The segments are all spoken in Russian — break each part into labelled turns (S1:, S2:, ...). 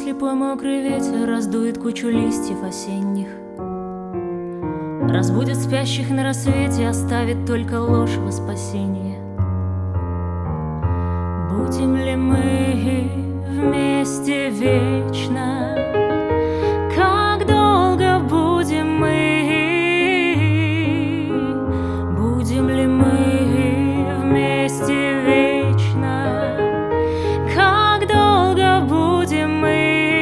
S1: слепой мокрый ветер раздует кучу листьев осенних, разбудит спящих на рассвете, оставит только ложь во спасение. Будем ли мы вместе вечно? Как долго будем мы? Будем ли мы вместе вечно? Как долго будем мы?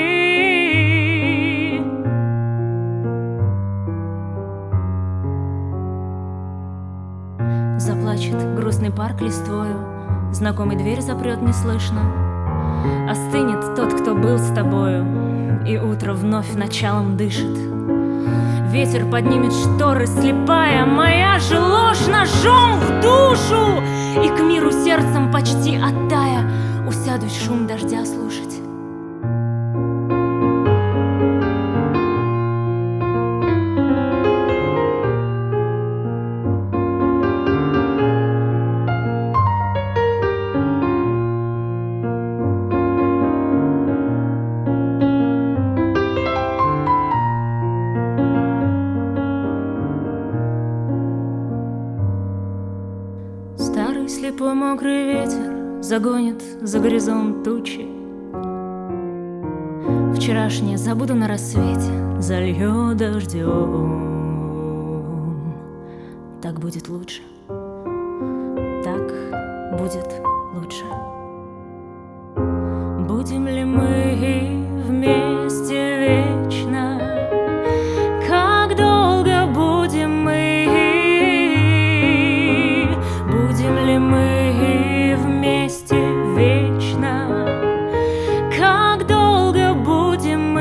S1: Заплачет грустный парк листвою, знакомый дверь запрет неслышно. Остынет тот, кто был с тобою, и утро вновь началом дышит. Ветер поднимет шторы, слепая моя же ложь ножом в душу. И к миру сердцем почти оттая усядусь шум дождя слушать. Старый слепой мокрый ветер загонит за горизонт тучи. Вчерашнее забуду на рассвете, зальет дождем. Так будет лучше, так будет лучше. Будем ли мы вместе вечно? Как долго будем мы? Будем ли мы вместе вечно? Как долго будем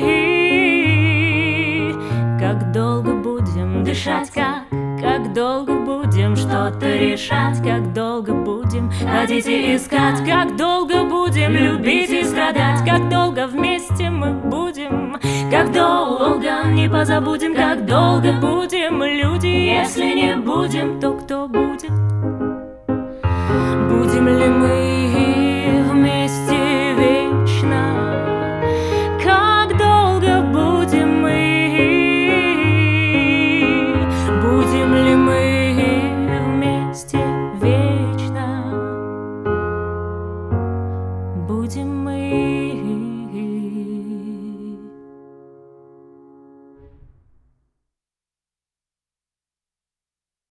S1: мы? Как долго будем дышать? Как долго будем что-то решать? Как долго будем ходить и искать? Как долго будем любить и страдать? Как долго вместе мы будем? Как долго не позабудем? Как долго будем люди? Если не будем, то кто будет?